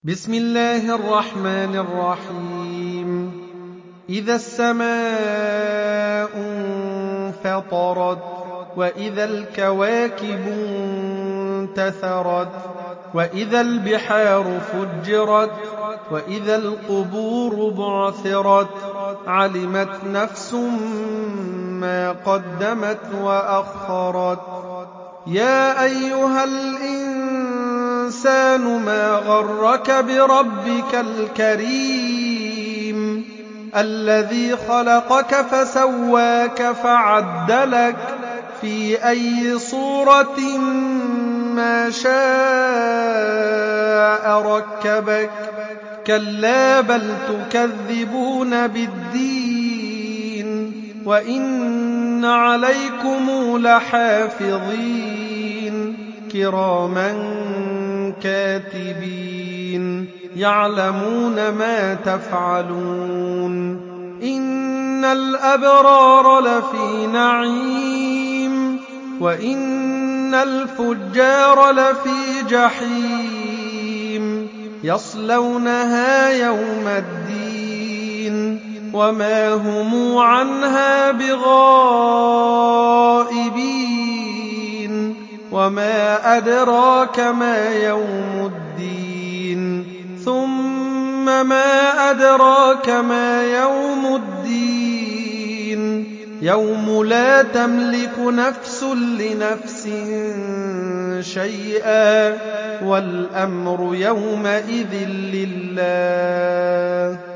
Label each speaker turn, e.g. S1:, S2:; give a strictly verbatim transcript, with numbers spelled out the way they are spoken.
S1: بسم الله الرحمن الرحيم إذا السماء انفطرت وإذا الكواكب انتثرت وإذا البحار فجرت وإذا القبور بعثرت علمت نفس ما قدمت وأخرت يا أيها الإنسان ما غرك بربك الكريم الذي خلقك فسواك فعدلك في أي صورة ما شاء ركبك كلا بل تكذبون بالدين وإن عليكم لحافظين كراما كاتبين يعلمون ما تفعلون إن الأبرار لفي نعيم وإن الفجار لفي جحيم يصلونها يوم الدين وما هم عنها بغائبين وما أدراك ما يوم الدين ثم ما أدراك ما يوم الدين يوم لا تملك نفس لنفس شيئا والأمر يومئذ لله